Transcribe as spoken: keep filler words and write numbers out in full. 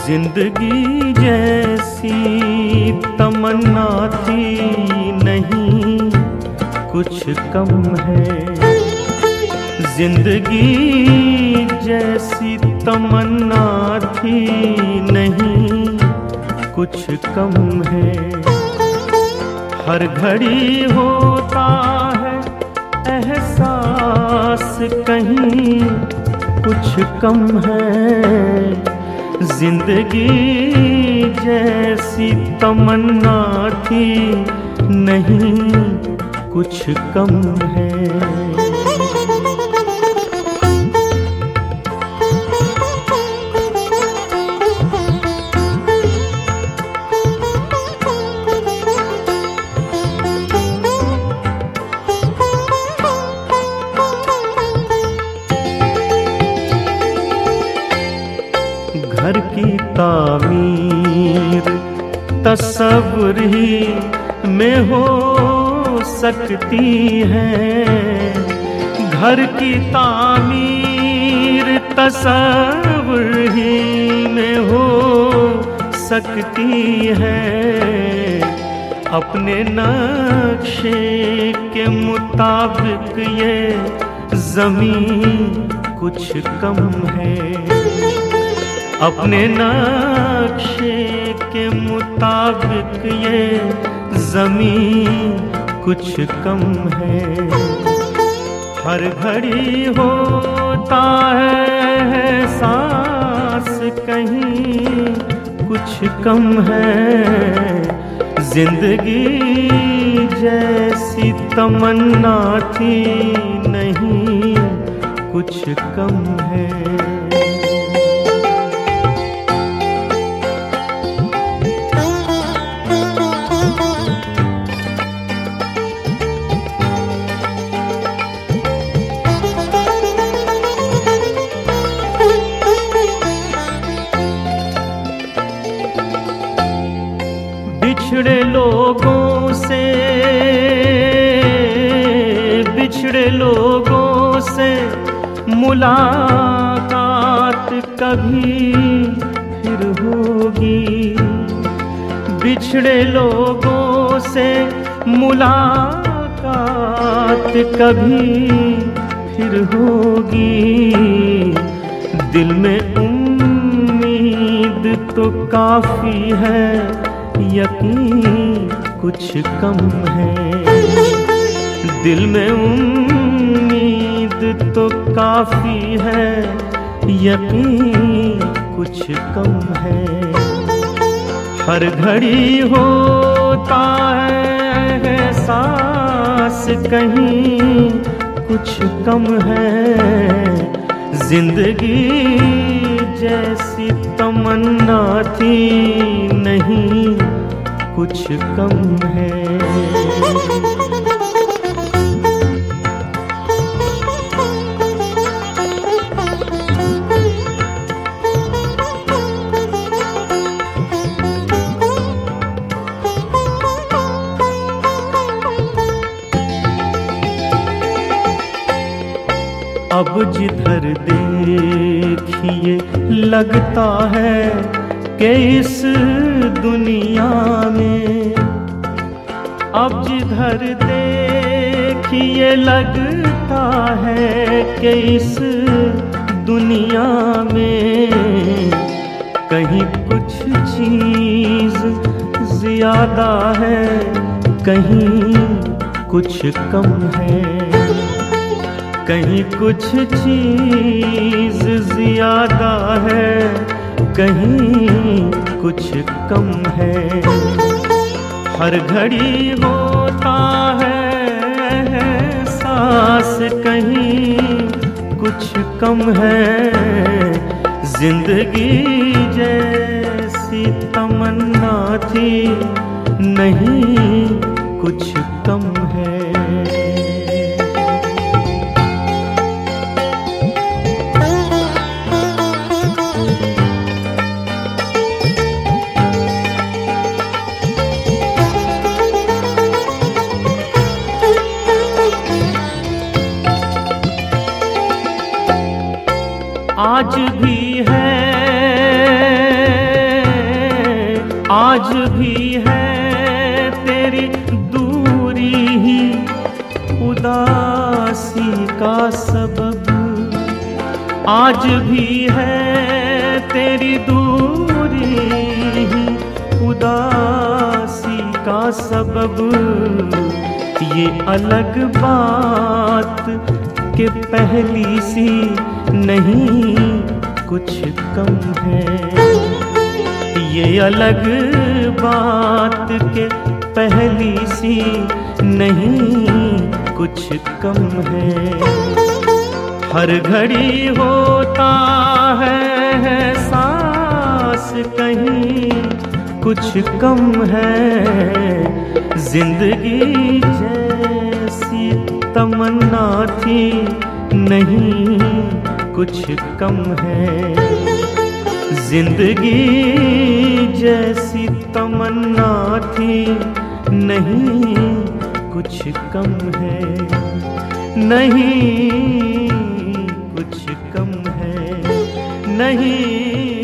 जिंदगी जैसी तमन्ना थी नहीं कुछ कम है। जिंदगी जैसी तमन्ना थी नहीं कुछ कम है। हर घड़ी होता है एहसास कहीं कुछ कम है। जिंदगी जैसी तमन्ना थी नहीं कुछ कम है। घर की तामीर तस्वुर ही में हो सकती है। घर की तामीर तस्वुर ही में हो सकती है। अपने नक्शे के मुताबिक ये ज़मीन कुछ कम है। अपने नक्शे के मुताबिक ये ज़मीन कुछ कम है। हर घड़ी होता है सांस कहीं कुछ कम है। जिंदगी जैसी तमन्ना थी नहीं कुछ कम है। बिछड़े लोगों से बिछड़े लोगों से मुलाकात कभी फिर होगी। बिछड़े लोगों से मुलाकात कभी फिर होगी। दिल में उम्मीद तो काफी है, यकीन कुछ कम है। दिल में उम्मीद तो काफी है, यकीन कुछ कम है। हर घड़ी होता है सांस कहीं कुछ कम है। जिंदगी जैसी तमन्ना थी नहीं कुछ कम है। अब जिधर देखिए लगता है कि इस दुनिया में, अब जिधर देखिए लगता है कि इस दुनिया में कहीं कुछ चीज ज्यादा है, कहीं कुछ कम है। कहीं कुछ चीज ज्यादा है, कहीं कुछ कम है। हर घड़ी होता है सांस कहीं कुछ कम है। जिंदगी जैसी तमन्ना थी नहीं कुछ कम है। आज भी है आज भी है तेरी दूरी ही उदासी का सबब, आज भी है तेरी दूरी ही उदासी का सबब। ये अलग बात कि पहली सी नहीं कुछ कम है, ये अलग बात के पहली सी नहीं कुछ कम है। हर घड़ी होता है सांस कहीं कुछ कम है, जिंदगी जैसी तमन्ना थी नहीं कुछ कम है, जिंदगी जैसी तमन्ना थी नहीं कुछ कम है, नहीं कुछ कम है, नहीं